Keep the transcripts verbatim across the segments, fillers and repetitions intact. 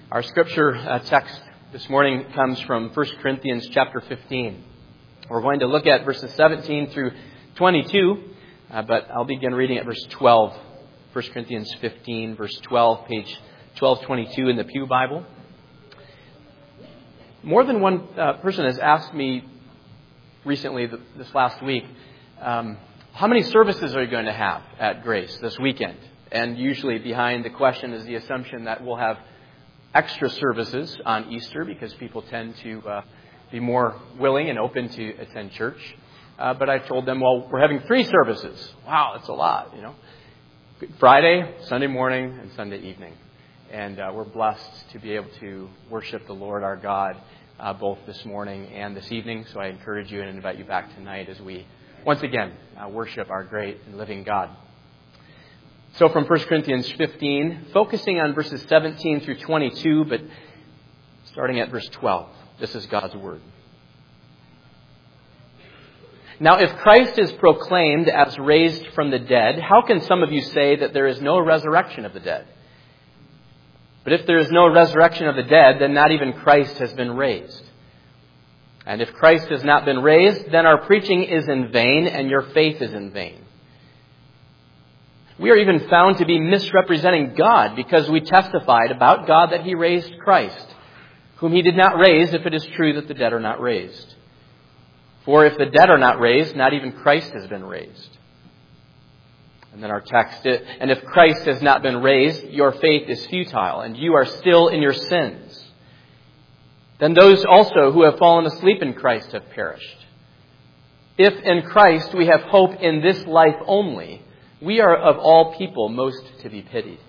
Our scripture uh, text this morning comes from First Corinthians chapter fifteen. We're going to look at verses seventeen through twenty-two, uh, but I'll begin reading at verse twelve. First Corinthians fifteen, verse twelve, page twelve twenty-two in the Pew Bible. More than one uh, person has asked me recently, this last week, um, how many services are you going to have at Grace this weekend? And usually behind the question is the assumption that we'll have extra services on Easter because people tend to uh, be more willing and open to attend church. Uh, but I told them, well, we're having three services. Wow, that's a lot, you know. Friday, Sunday morning, and Sunday evening. And uh, we're blessed to be able to worship the Lord our God uh, both this morning and this evening. So I encourage you and invite you back tonight as we once again uh, worship our great and living God. So from First Corinthians fifteen, focusing on verses seventeen through twenty-two, but starting at verse twelve. This is God's word. Now, if Christ is proclaimed as raised from the dead, how can some of you say that there is no resurrection of the dead? But if there is no resurrection of the dead, then not even Christ has been raised. And if Christ has not been raised, then our preaching is in vain and your faith is in vain. We are even found to be misrepresenting God because we testified about God that He raised Christ, whom He did not raise if it is true that the dead are not raised. For if the dead are not raised, not even Christ has been raised. And then our text, and if Christ has not been raised, your faith is futile, and you are still in your sins. Then those also who have fallen asleep in Christ have perished. If in Christ we have hope in this life only, we are of all people most to be pitied.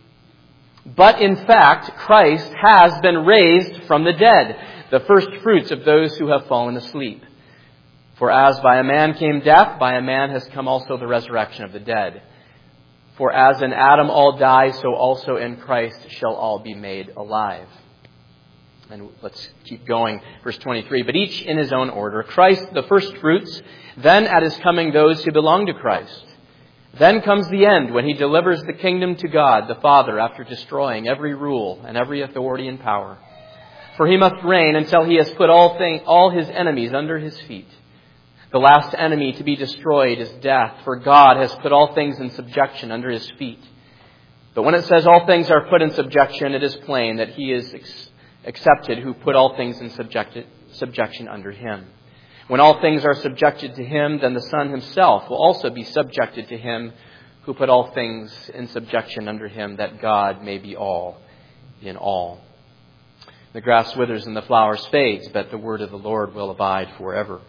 But in fact, Christ has been raised from the dead, the first fruits of those who have fallen asleep. For as by a man came death, by a man has come also the resurrection of the dead. For as in Adam all die, so also in Christ shall all be made alive. And let's keep going. Verse twenty-three. But each in his own order. Christ the first fruits, then at his coming those who belong to Christ. Then comes the end when He delivers the kingdom to God the Father after destroying every rule and every authority and power. For He must reign until He has put all thing, all His enemies under His feet. The last enemy to be destroyed is death, for God has put all things in subjection under His feet. But when it says all things are put in subjection, it is plain that He is ex- accepted who put all things in subject- subjection under Him. When all things are subjected to Him, then the Son Himself will also be subjected to Him who put all things in subjection under Him, that God may be all in all. The grass withers and the flowers fades, but the word of the Lord will abide forever.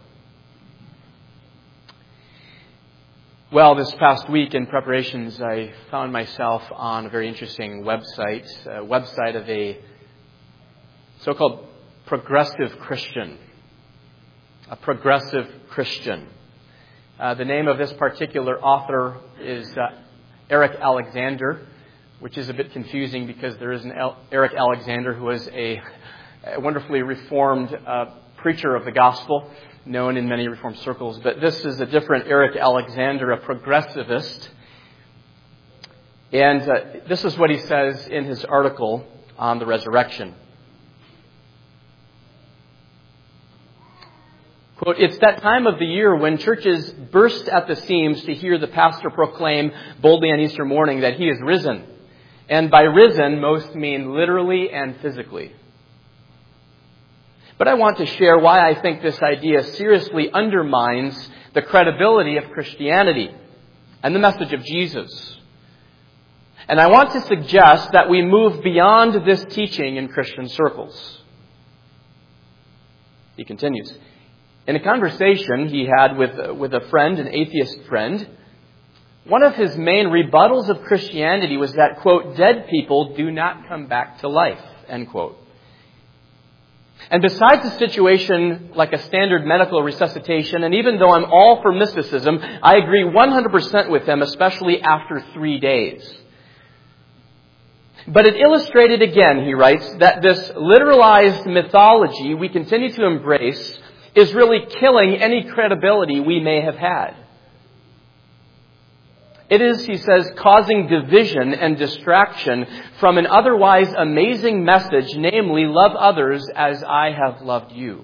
Well, this past week in preparations, I found myself on a very interesting website, a website of a so-called progressive Christian. A progressive Christian. Uh, the name of this particular author is uh, Eric Alexander, which is a bit confusing because there is an El- Eric Alexander who was a, a wonderfully reformed uh, preacher of the gospel, known in many reformed circles. But this is a different Eric Alexander, a progressivist. And uh, this is what he says in his article on the resurrection. Quote, it's that time of the year when churches burst at the seams to hear the pastor proclaim boldly on Easter morning that He is risen. And by risen, most mean literally and physically. But I want to share why I think this idea seriously undermines the credibility of Christianity and the message of Jesus. And I want to suggest that we move beyond this teaching in Christian circles. He continues. In a conversation he had with, with a friend, an atheist friend, one of his main rebuttals of Christianity was that, quote, dead people do not come back to life, end quote. And besides a situation like a standard medical resuscitation, and even though I'm all for mysticism, I agree one hundred percent with him, especially after three days. But it illustrated again, he writes, that this literalized mythology we continue to embrace is really killing any credibility we may have had. It is, he says, causing division and distraction from an otherwise amazing message, namely, love others as I have loved you.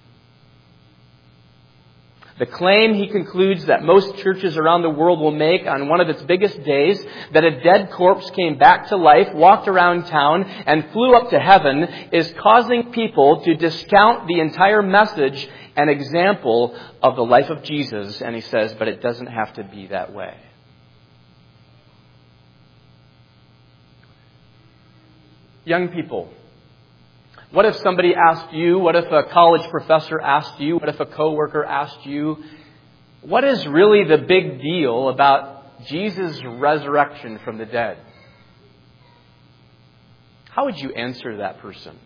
The claim, he concludes, that most churches around the world will make on one of its biggest days, that a dead corpse came back to life, walked around town, and flew up to heaven, is causing people to discount the entire message and example of the life of Jesus. And he says, but it doesn't have to be that way. Young people, what if somebody asked you, what if a college professor asked you, what if a coworker asked you, what is really the big deal about Jesus' resurrection from the dead? How would you answer that person?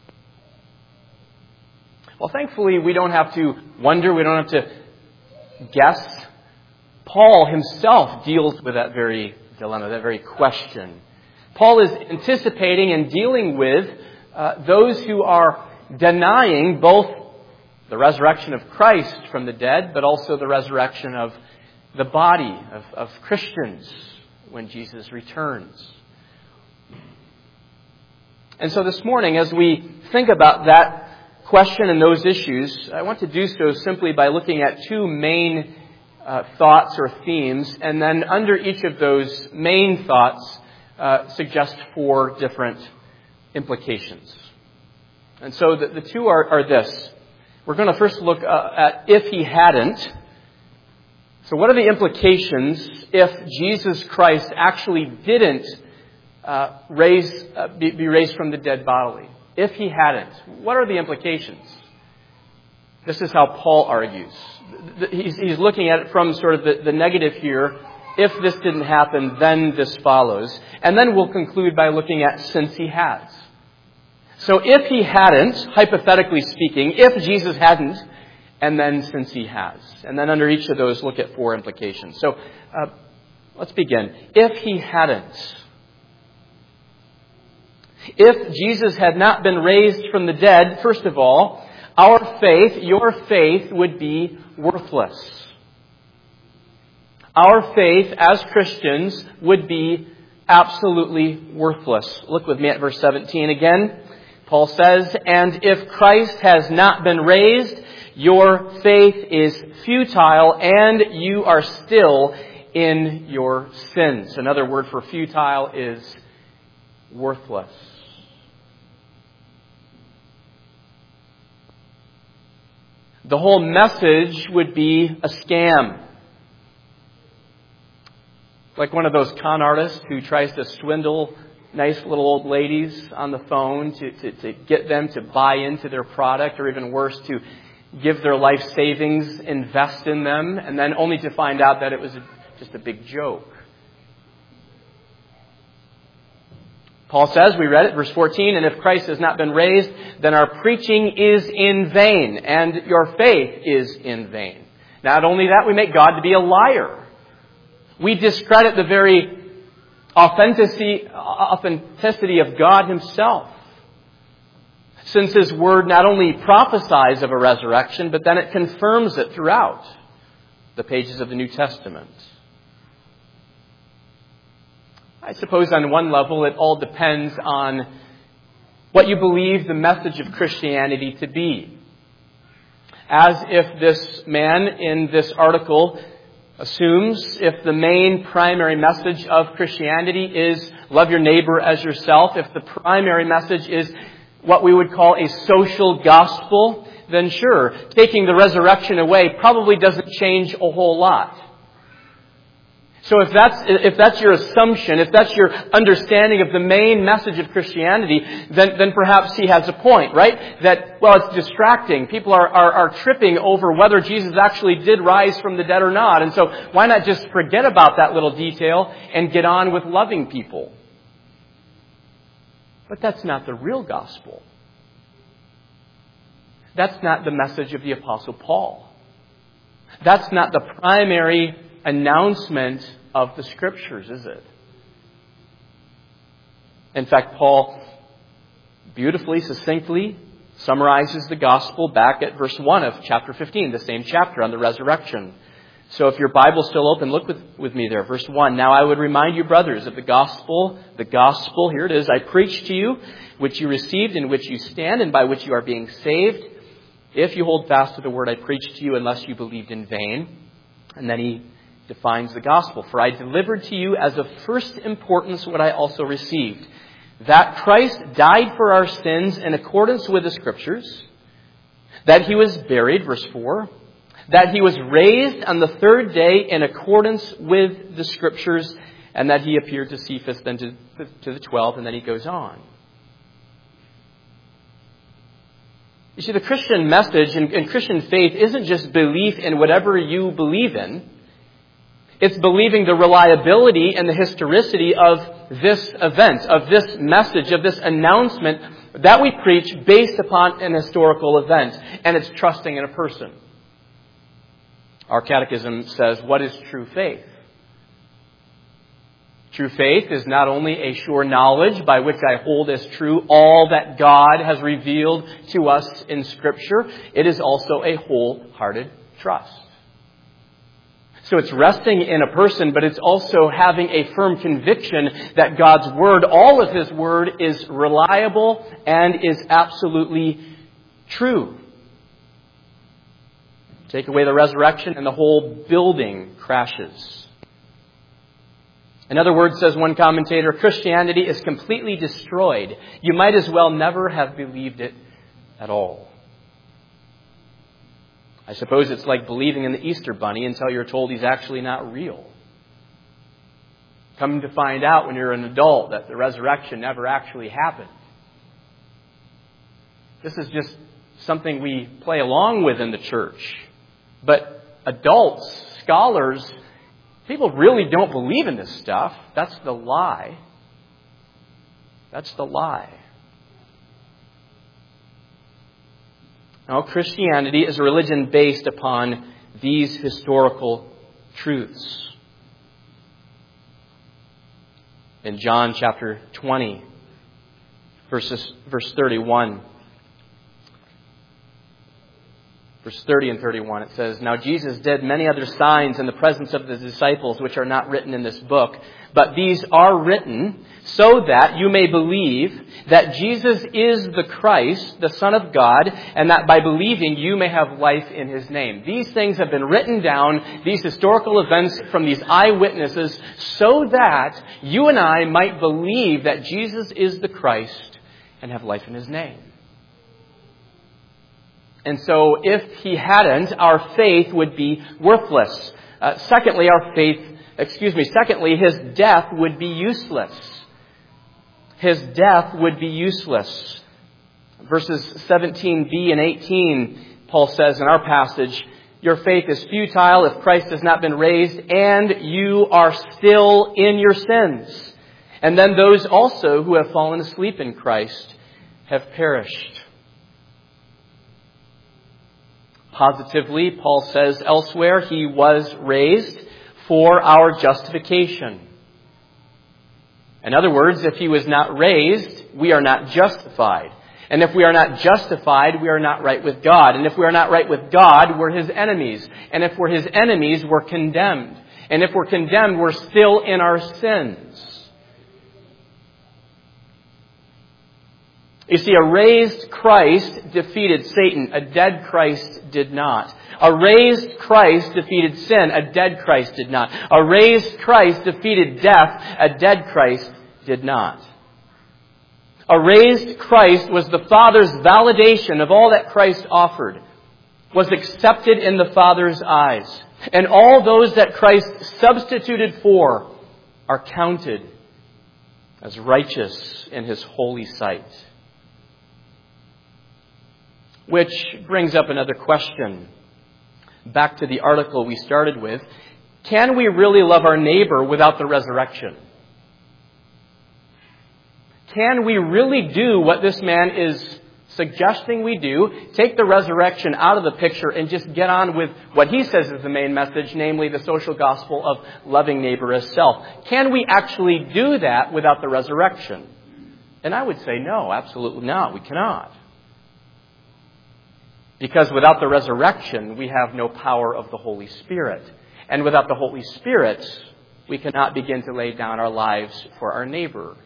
Well, thankfully, we don't have to wonder, we don't have to guess. Paul himself deals with that very dilemma, that very question. Paul is anticipating and dealing with Uh, those who are denying both the resurrection of Christ from the dead, but also the resurrection of the body of, of Christians when Jesus returns. And so this morning, as we think about that question and those issues, I want to do so simply by looking at two main uh, thoughts or themes, and then under each of those main thoughts, uh, suggest four different implications. And so the, the two are, are this. We're going to first look uh, at if he hadn't. So what are the implications if Jesus Christ actually didn't uh, raise uh, be, be raised from the dead bodily? If he hadn't, what are the implications? This is how Paul argues. He's, he's looking at it from sort of the, the negative here. If this didn't happen, then this follows. And then we'll conclude by looking at since he has. So if he hadn't, hypothetically speaking, if Jesus hadn't, and then since he has. And then under each of those, look at four implications. So uh, let's begin. If he hadn't. If Jesus had not been raised from the dead, first of all, our faith, your faith, would be worthless. Our faith as Christians would be absolutely worthless. Look with me at verse seventeen again. Paul says, and if Christ has not been raised, your faith is futile and you are still in your sins. Another word for futile is worthless. The whole message would be a scam. Like one of those con artists who tries to swindle nice little old ladies on the phone to, to, to get them to buy into their product, or even worse, to give their life savings, invest in them, and then only to find out that it was a, just a big joke. Paul says, we read it, verse fourteen, and if Christ has not been raised, then our preaching is in vain, and your faith is in vain. Not only that, we make God to be a liar. We discredit the very authenticity, authenticity of God himself. Since his word not only prophesies of a resurrection, but then it confirms it throughout the pages of the New Testament. I suppose on one level it all depends on what you believe the message of Christianity to be. As if this man in this article assumes, if the main primary message of Christianity is love your neighbor as yourself, if the primary message is what we would call a social gospel, then sure, taking the resurrection away probably doesn't change a whole lot. So if that's, if that's your assumption, if that's your understanding of the main message of Christianity, then, then perhaps he has a point, right? That, well, it's distracting. People are, are, are tripping over whether Jesus actually did rise from the dead or not. And so why not just forget about that little detail and get on with loving people? But that's not the real gospel. That's not the message of the Apostle Paul. That's not the primary announcement of the Scriptures, is it? In fact, Paul beautifully, succinctly summarizes the gospel back at verse one of chapter fifteen, the same chapter on the resurrection. So if your Bible's still open, look with, with me there. Verse one. Now I would remind you, brothers, of the gospel. The gospel, here it is, I preached to you, which you received, in which you stand, and by which you are being saved, if you hold fast to the word I preached to you, unless you believed in vain. And then he defines the gospel. For I delivered to you as of first importance what I also received, that Christ died for our sins in accordance with the Scriptures, that he was buried, verse four, that he was raised on the third day in accordance with the Scriptures, and that he appeared to Cephas, then to, to the twelve, and then he goes on. You see, the Christian message and, and Christian faith isn't just belief in whatever you believe in. It's believing the reliability and the historicity of this event, of this message, of this announcement that we preach based upon an historical event. And it's trusting in a person. Our catechism says, what is true faith? True faith is not only a sure knowledge by which I hold as true all that God has revealed to us in Scripture. It is also a wholehearted trust. So it's resting in a person, but it's also having a firm conviction that God's Word, all of His Word, is reliable and is absolutely true. Take away the resurrection and the whole building crashes. In other words, says one commentator, Christianity is completely destroyed. You might as well never have believed it at all. I suppose it's like believing in the Easter Bunny until you're told he's actually not real. Come to find out when you're an adult that the resurrection never actually happened. This is just something we play along with in the church. But adults, scholars, people really don't believe in this stuff. That's the lie. That's the lie. Now, Christianity is a religion based upon these historical truths. In John chapter twenty, verses, verse thirty-one, verse thirty and thirty-one, it says, Now Jesus did many other signs in the presence of the disciples, which are not written in this book, but these are written so that you may believe that Jesus is the Christ, the Son of God, and that by believing you may have life in His name. These things have been written down, these historical events from these eyewitnesses, so that you and I might believe that Jesus is the Christ and have life in His name. And so if He hadn't, our faith would be worthless. Uh, secondly, our faith, excuse me, secondly, His death would be useless. His death would be useless. Verses seventeen b and eighteen, Paul says in our passage, Your faith is futile if Christ has not been raised, and you are still in your sins. And then those also who have fallen asleep in Christ have perished. Positively, Paul says elsewhere, He was raised for our justification. In other words, if He was not raised, we are not justified. And if we are not justified, we are not right with God. And if we are not right with God, we're His enemies. And if we're His enemies, we're condemned. And if we're condemned, we're still in our sins. You see, a raised Christ defeated Satan. A dead Christ did not. A raised Christ defeated sin. A dead Christ did not. A raised Christ defeated death. A dead Christ did not. A raised Christ was the Father's validation of all that Christ offered, was accepted in the Father's eyes. And all those that Christ substituted for are counted as righteous in His holy sight. Which brings up another question. Back to the article we started with. Can we really love our neighbor without the resurrection? Can we really do what this man is suggesting we do? Take the resurrection out of the picture and just get on with what he says is the main message, namely the social gospel of loving neighbor as self. Can we actually do that without the resurrection? And I would say no, absolutely not. We cannot. Because without the resurrection, we have no power of the Holy Spirit. And without the Holy Spirit, we cannot begin to lay down our lives for our neighbor.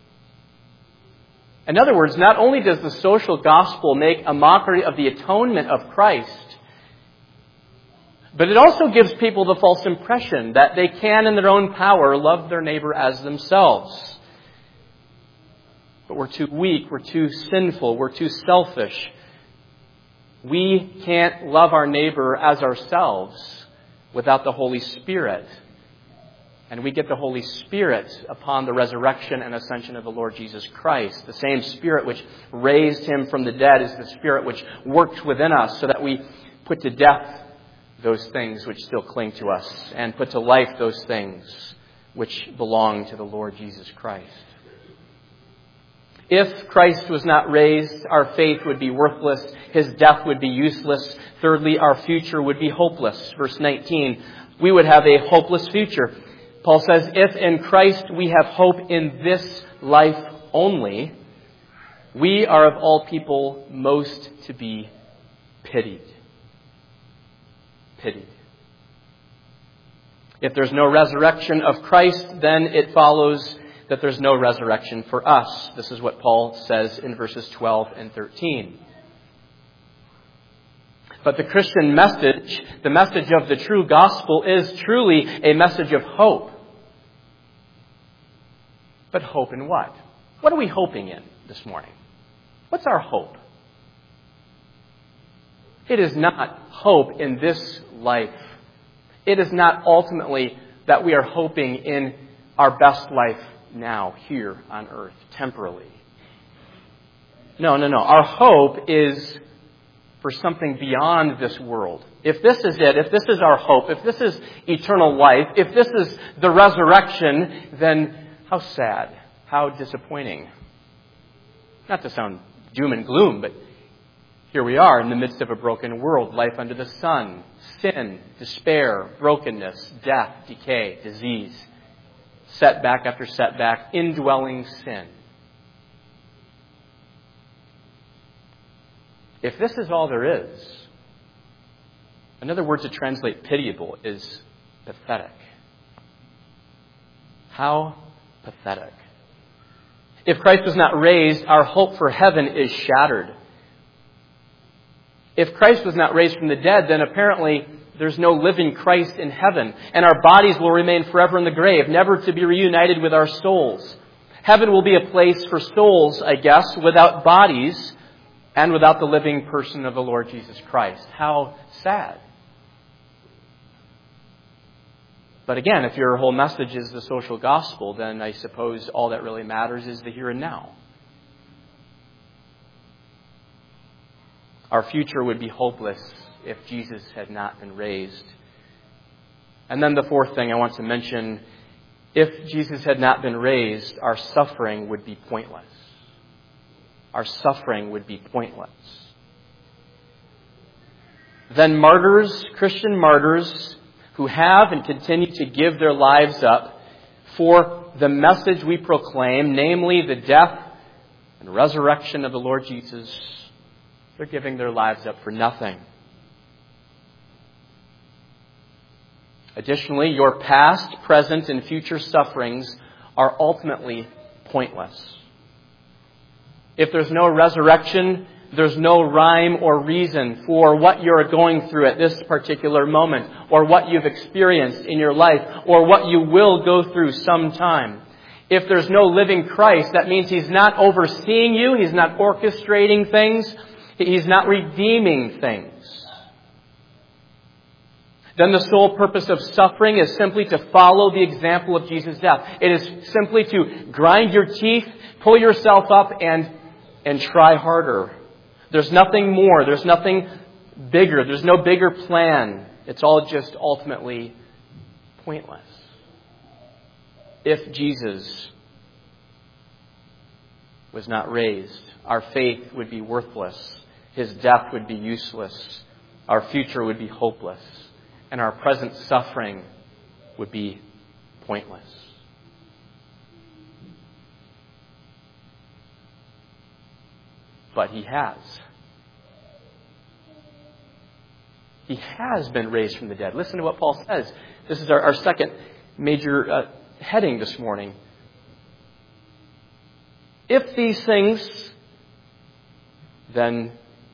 In other words, not only does the social gospel make a mockery of the atonement of Christ, but it also gives people the false impression that they can, in their own power, love their neighbor as themselves. But we're too weak, we're too sinful, we're too selfish. We can't love our neighbor as ourselves without the Holy Spirit. And we get the Holy Spirit upon the resurrection and ascension of the Lord Jesus Christ. The same Spirit which raised Him from the dead is the Spirit which works within us so that we put to death those things which still cling to us and put to life those things which belong to the Lord Jesus Christ. If Christ was not raised, our faith would be worthless. His death would be useless. Thirdly, our future would be hopeless. Verse nineteen, we would have a hopeless future. Paul says, if in Christ we have hope in this life only, we are of all people most to be pitied. Pitied. If there's no resurrection of Christ, then it follows that there's no resurrection for us. This is what Paul says in verses twelve and thirteen. But the Christian message, the message of the true gospel, is truly a message of hope. But hope in what? What are we hoping in this morning? What's our hope? It is not hope in this life. It is not ultimately that we are hoping in our best life now, here on earth, temporally. No, no, no. Our hope is for something beyond this world. If this is it, if this is our hope, if this is eternal life, if this is the resurrection, then how sad, how disappointing. Not to sound doom and gloom, but here we are in the midst of a broken world, life under the sun, sin, despair, brokenness, death, decay, disease, setback after setback, indwelling sin. If this is all there is, another word to translate pitiable is pathetic. How pathetic. If Christ was not raised, our hope for heaven is shattered. If Christ was not raised from the dead, then apparently there's no living Christ in heaven, and our bodies will remain forever in the grave, never to be reunited with our souls. Heaven will be a place for souls, I guess, without bodies and without the living person of the Lord Jesus Christ. How sad. But again, if your whole message is the social gospel, then I suppose all that really matters is the here and now. Our future would be hopeless if Jesus had not been raised. And then the fourth thing I want to mention, if Jesus had not been raised, our suffering would be pointless. Our suffering would be pointless. Then martyrs, Christian martyrs, who have and continue to give their lives up for the message we proclaim, namely the death and resurrection of the Lord Jesus, they're giving their lives up for nothing. Additionally, your past, present, and future sufferings are ultimately pointless. If there's no resurrection, there's no rhyme or reason for what you're going through at this particular moment, or what you've experienced in your life, or what you will go through sometime. If there's no living Christ, that means He's not overseeing you, He's not orchestrating things, He's not redeeming things. Then the sole purpose of suffering is simply to follow the example of Jesus' death. It is simply to grind your teeth, pull yourself up, and, and try harder. There's nothing more. There's nothing bigger. There's no bigger plan. It's all just ultimately pointless. If Jesus was not raised, our faith would be worthless. His death would be useless. Our future would be hopeless. And our present suffering would be pointless. But He has. He has been raised from the dead. Listen to what Paul says. This is our, our second major uh, heading this morning. If these things, then...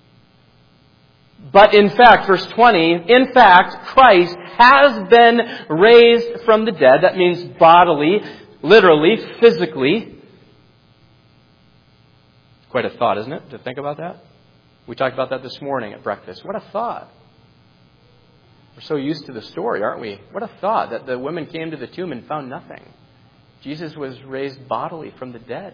But in fact, verse twenty, in fact, Christ has been raised from the dead. That means bodily, literally, physically. Quite a thought, isn't it, to think about that? We talked about that this morning at breakfast. What a thought. We're so used to the story, aren't we? What a thought that the women came to the tomb and found nothing. Jesus was raised bodily from the dead.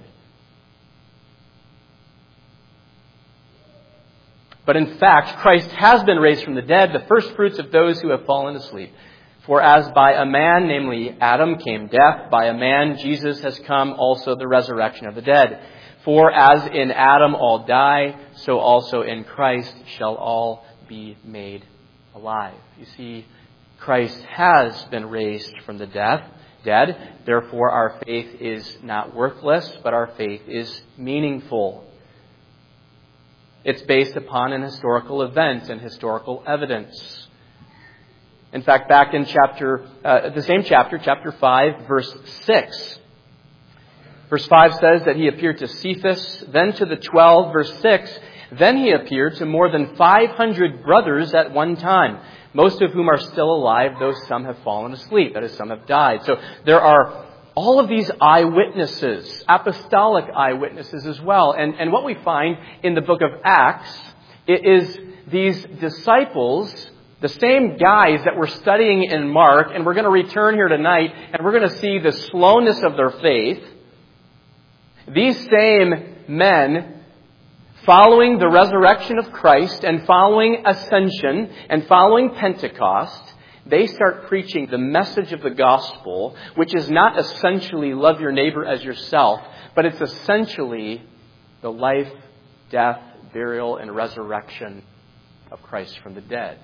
But in fact, Christ has been raised from the dead, the first fruits of those who have fallen asleep. For as by a man, namely Adam, came death, by a man Jesus has come also the resurrection of the dead. For as in Adam all die, so also in Christ shall all be made alive. You see, Christ has been raised from the death, dead. Therefore, our faith is not worthless, but our faith is meaningful. It's based upon an historical event and historical evidence. In fact, back in chapter, uh, the same chapter, chapter five, verse six. Verse five says that he appeared to Cephas, then to the twelve. Verse six, then he appeared to more than five hundred brothers at one time, most of whom are still alive, though some have fallen asleep, that is, some have died. So there are all of these eyewitnesses, apostolic eyewitnesses as well. And, and what we find in the book of Acts is these disciples, the same guys that we're studying in Mark, and we're going to return here tonight, and we're going to see the slowness of their faith. These same men, following the resurrection of Christ and following ascension and following Pentecost, they start preaching the message of the gospel, which is not essentially love your neighbor as yourself, but it's essentially the life, death, burial, and resurrection of Christ from the dead.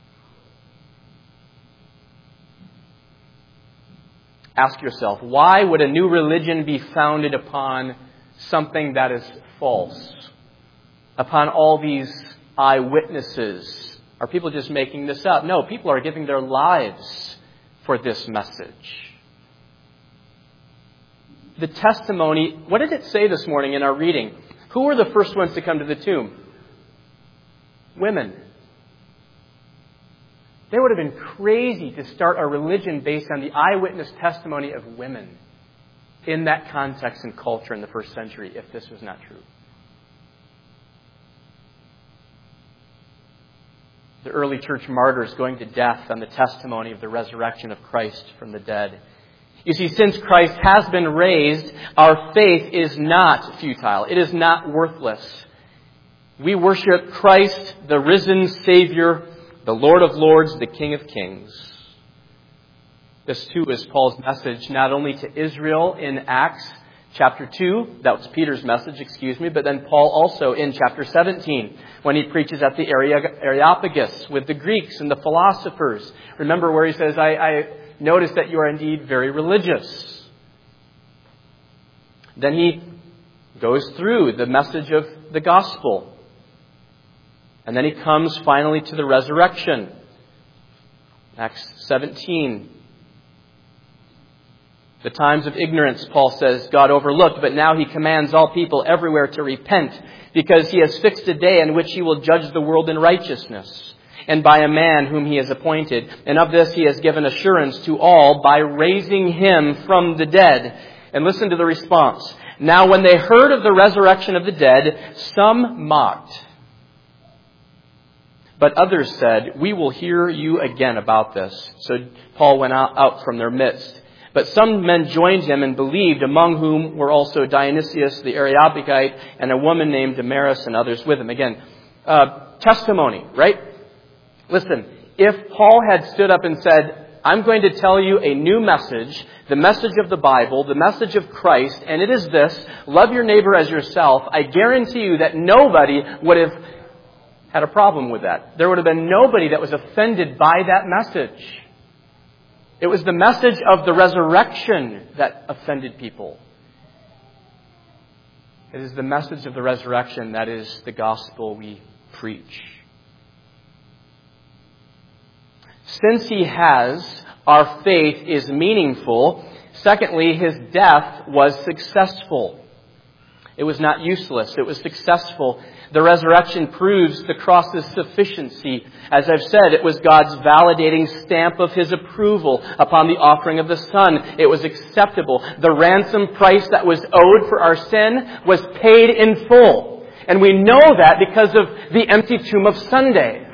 Ask yourself, why would a new religion be founded upon something that is false? Upon all these eyewitnesses? Are people just making this up? No, people are giving their lives for this message. The testimony, what did it say this morning in our reading? Who were the first ones to come to the tomb? Women. They would have been crazy to start a religion based on the eyewitness testimony of women in that context and culture in the first century, if this was not true. The early church martyrs going to death on the testimony of the resurrection of Christ from the dead. You see, since Christ has been raised, our faith is not futile. It is not worthless. We worship Christ, the risen Savior, the Lord of Lords, the King of Kings. This too is Paul's message not only to Israel in Acts chapter two, that was Peter's message, excuse me, but then Paul also in chapter seventeen, when he preaches at the Areopagus with the Greeks and the philosophers. Remember where he says, I, I notice that you are indeed very religious. Then he goes through the message of the gospel. And then he comes finally to the resurrection. Acts seventeen. The times of ignorance, Paul says, God overlooked, but now he commands all people everywhere to repent, because he has fixed a day in which he will judge the world in righteousness, and by a man whom he has appointed. And of this he has given assurance to all by raising him from the dead. And listen to the response. Now when they heard of the resurrection of the dead, some mocked. But others said, we will hear you again about this. So Paul went out, out from their midst. But some men joined him and believed, among whom were also Dionysius the Areopagite and a woman named Damaris and others with him. Again, uh, testimony, right? Listen, if Paul had stood up and said, I'm going to tell you a new message, the message of the Bible, the message of Christ, and it is this, love your neighbor as yourself, I guarantee you that nobody would have had a problem with that. There would have been nobody that was offended by that message. It was the message of the resurrection that offended people. It is the message of the resurrection that is the gospel we preach. Since He has, our faith is meaningful. Secondly, His death was successful. It was not useless. It was successful. The resurrection proves the cross's sufficiency. As I've said, it was God's validating stamp of His approval upon the offering of the Son. It was acceptable. The ransom price that was owed for our sin was paid in full. And we know that because of the empty tomb of Sunday.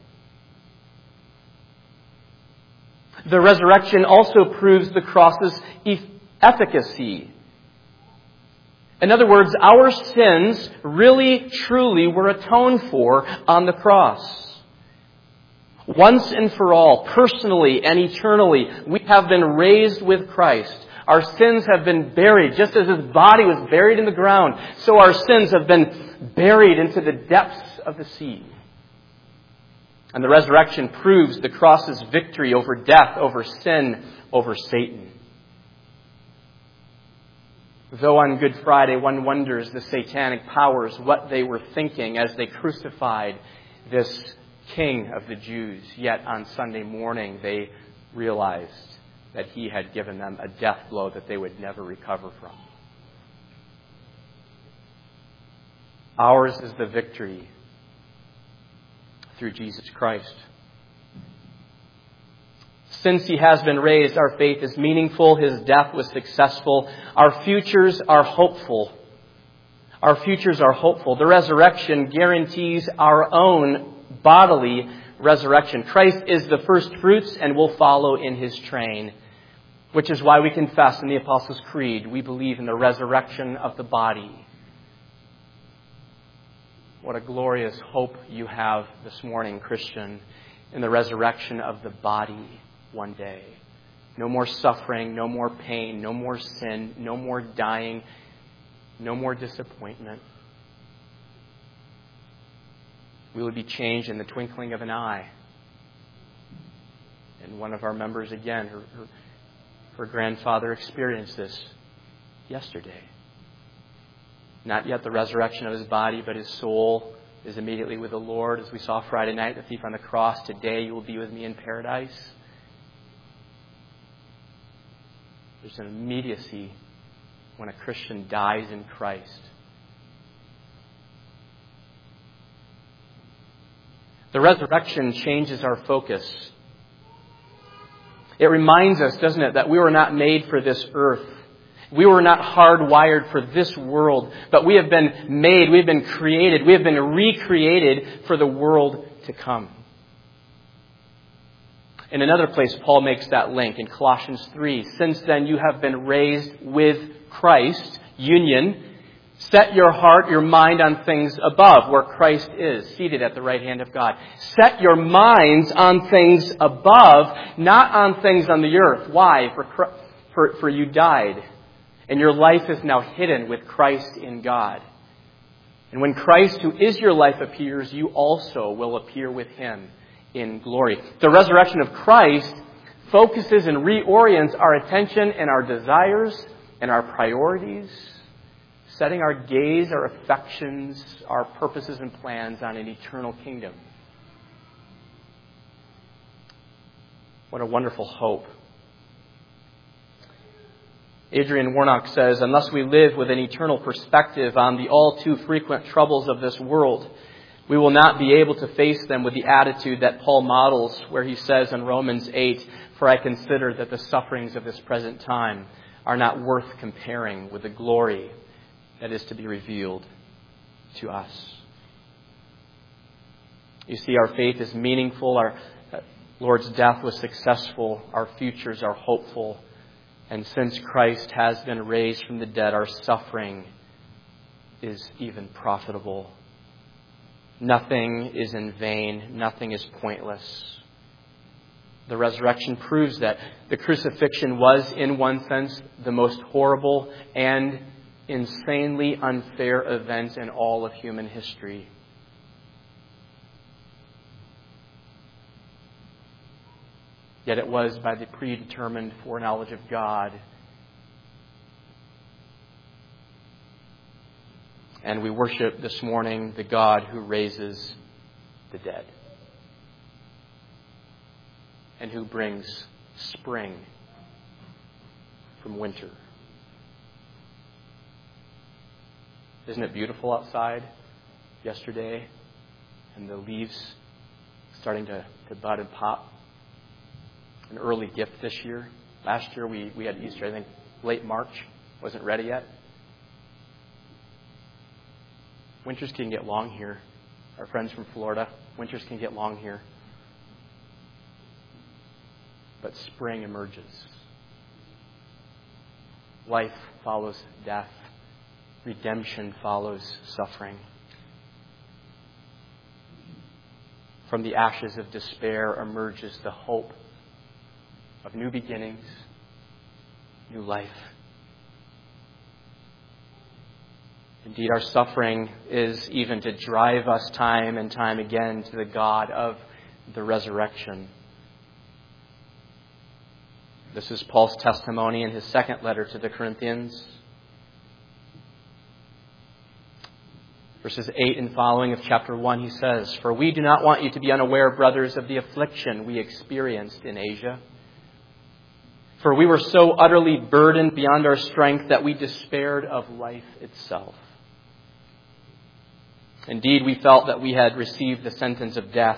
The resurrection also proves the cross's efficacy. In other words, our sins really, truly were atoned for on the cross. Once and for all, personally and eternally, we have been raised with Christ. Our sins have been buried. Just as His body was buried in the ground, so our sins have been buried into the depths of the sea. And the resurrection proves the cross's victory over death, over sin, over Satan. Though on Good Friday one wonders the satanic powers, what they were thinking as they crucified this King of the Jews, yet on Sunday morning they realized that He had given them a death blow that they would never recover from. Ours is the victory through Jesus Christ. Since He has been raised, our faith is meaningful. His death was successful. Our futures are hopeful. Our futures are hopeful. The resurrection guarantees our own bodily resurrection. Christ is the first fruits and will follow in His train, which is why we confess in the Apostles' Creed, we believe in the resurrection of the body. What a glorious hope you have this morning, Christian, in the resurrection of the body one day. No more suffering, no more pain, no more sin, no more dying, no more disappointment. We will be changed in the twinkling of an eye. And one of our members, again, her, her, her grandfather experienced this yesterday. Not yet the resurrection of his body, but his soul is immediately with the Lord. As we saw Friday night, the thief on the cross, today you will be with me in paradise. There's an immediacy when a Christian dies in Christ. The resurrection changes our focus. It reminds us, doesn't it, that we were not made for this earth. We were not hardwired for this world, but we have been made, we have been created, we have been recreated for the world to come. In another place, Paul makes that link in Colossians three. Since then you have been raised with Christ, union. Set your heart, your mind on things above, where Christ is, seated at the right hand of God. Set your minds on things above, not on things on the earth. Why? For, for, for you died. And your life is now hidden with Christ in God. And when Christ, who is your life, appears, you also will appear with Him in glory. The resurrection of Christ focuses and reorients our attention and our desires and our priorities, setting our gaze, our affections, our purposes and plans on an eternal kingdom. What a wonderful hope. Adrian Warnock says, unless we live with an eternal perspective on the all too frequent troubles of this world, we will not be able to face them with the attitude that Paul models, where he says in Romans eight, for I consider that the sufferings of this present time are not worth comparing with the glory that is to be revealed to us. You see, our faith is meaningful. Our Lord's death was successful. Our futures are hopeful. And since Christ has been raised from the dead, our suffering is even profitable. Nothing is in vain. Nothing is pointless. The resurrection proves that the crucifixion was, in one sense, the most horrible and insanely unfair event in all of human history. Yet it was by the predetermined foreknowledge of God. And we worship this morning the God who raises the dead. and who brings spring from winter. Isn't it beautiful outside yesterday? And the leaves starting to, to bud and pop. An early gift this year. Last year we, we had Easter, I think, late March. Wasn't ready yet. Winters can get long here. Our friends from Florida, winters can get long here. But spring emerges. Life follows death. Redemption follows suffering. From the ashes of despair emerges the hope of new beginnings, new life. Indeed, our suffering is even to drive us time and time again to the God of the resurrection. This is Paul's testimony in his second letter to the Corinthians. Verses eight and following of chapter one, he says, "For we do not want you to be unaware, brothers, of the affliction we experienced in Asia. For we were so utterly burdened beyond our strength that we despaired of life itself. Indeed, we felt that we had received the sentence of death.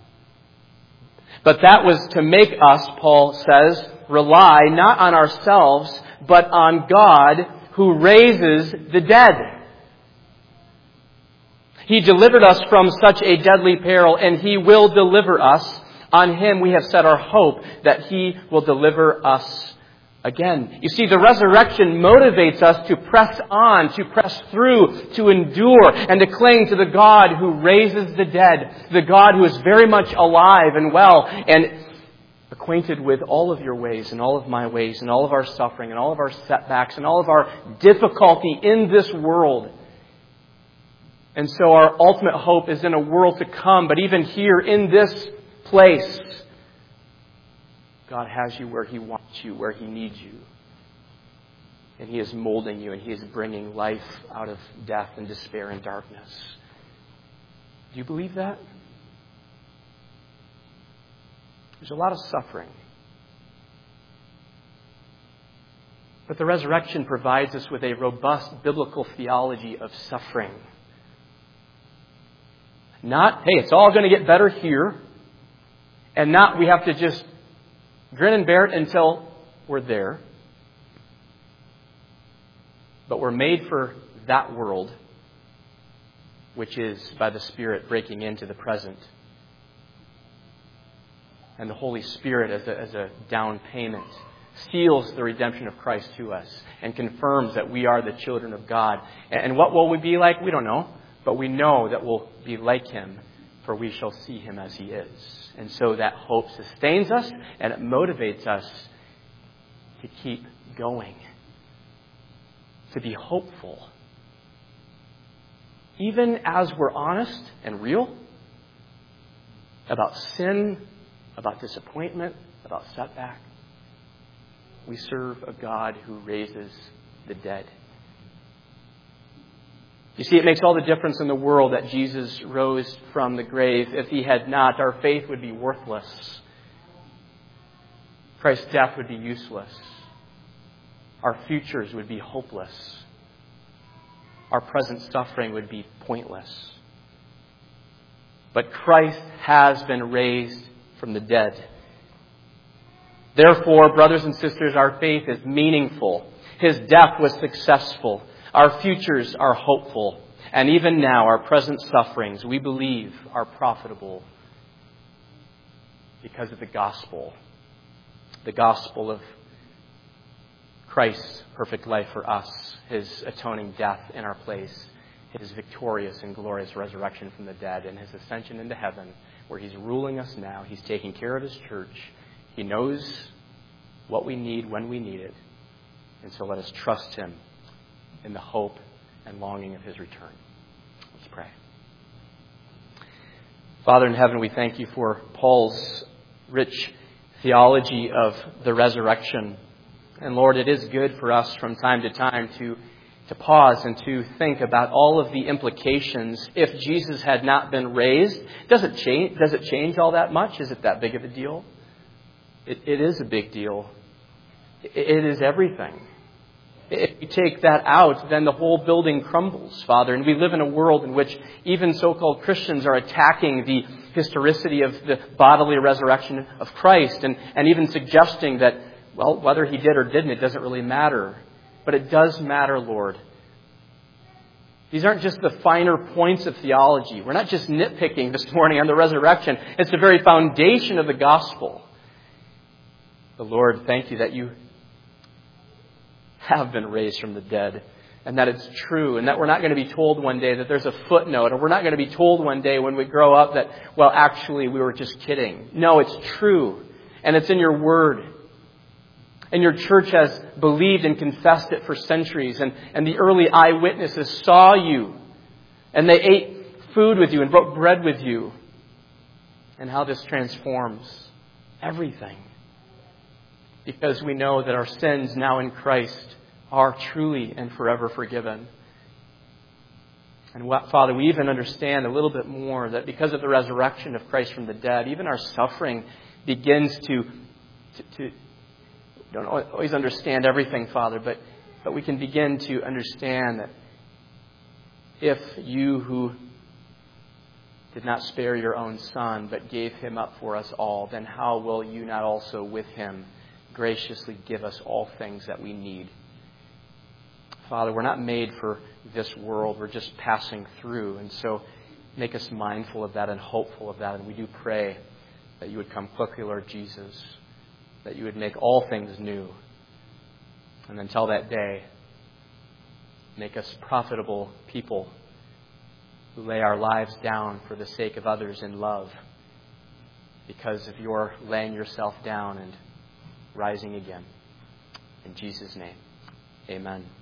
But that was to make us," Paul says, "rely not on ourselves, but on God who raises the dead. He delivered us from such a deadly peril, and He will deliver us. On Him we have set our hope that He will deliver us again." You see, the resurrection motivates us to press on, to press through, to endure, and to cling to the God who raises the dead, the God who is very much alive and well, and acquainted with all of your ways and all of my ways and all of our suffering and all of our setbacks and all of our difficulty in this world. And so our ultimate hope is in a world to come. But even here in this place, God has you where He wants you, where He needs you. And He is molding you, and He is bringing life out of death and despair and darkness. Do you believe that? There's a lot of suffering. But the resurrection provides us with a robust biblical theology of suffering. Not, hey, it's all going to get better here. And not, we have to just grin and bear it until we're there. But we're made for that world, which is by the Spirit breaking into the present. And the Holy Spirit, as a, as a down payment, seals the redemption of Christ to us and confirms that we are the children of God. And what will we be like? We don't know. But we know that we'll be like Him, for we shall see Him as He is. And so that hope sustains us and it motivates us to keep going, to be hopeful. Even as we're honest and real about sin, about disappointment, about setback, we serve a God who raises the dead. You see, it makes all the difference in the world that Jesus rose from the grave. If He had not, our faith would be worthless. Christ's death would be useless. Our futures would be hopeless. Our present suffering would be pointless. But Christ has been raised from the dead. Therefore, brothers and sisters, our faith is meaningful. His death was successful. Our futures are hopeful. And even now, our present sufferings, we believe, are profitable because of the gospel. The gospel of Christ's perfect life for us, His atoning death in our place, His victorious and glorious resurrection from the dead, and His ascension into heaven, where He's ruling us now. He's taking care of His church. He knows what we need when we need it. And so let us trust Him in the hope and longing of His return. Let's pray. Father in heaven, we thank You for Paul's rich theology of the resurrection. And Lord, it is good for us from time to time to, to pause and to think about all of the implications. If Jesus had not been raised, does it change, does it change all that much? Is it that big of a deal? It, it is a big deal. It, it is everything. If you take that out, then the whole building crumbles, Father. And we live in a world in which even so-called Christians are attacking the historicity of the bodily resurrection of Christ and, and even suggesting that, well, whether he did or didn't, it doesn't really matter. But it does matter, Lord. These aren't just the finer points of theology. We're not just nitpicking this morning on the resurrection. It's the very foundation of the gospel. The Lord, thank you that you have been raised from the dead, and that it's true, and that we're not going to be told one day that there's a footnote, or we're not going to be told one day when we grow up that, well, actually, we were just kidding. No, it's true, and it's in your word. And your church has believed and confessed it for centuries, and, and the early eyewitnesses saw you, and they ate food with you and broke bread with you, and how this transforms everything. Because we know that our sins now in Christ are truly and forever forgiven. And what, Father, we even understand a little bit more that because of the resurrection of Christ from the dead, even our suffering begins to, to, to don't always understand everything, Father, but, but we can begin to understand that if you who did not spare your own Son, but gave him up for us all, then how will you not also with him graciously give us all things that we need? Father, we're not made for this world. We're just passing through. And so make us mindful of that and hopeful of that. And we do pray that you would come quickly, Lord Jesus, that you would make all things new. And until that day, make us profitable people who lay our lives down for the sake of others in love, because of your laying yourself down and rising again. In Jesus' name, amen.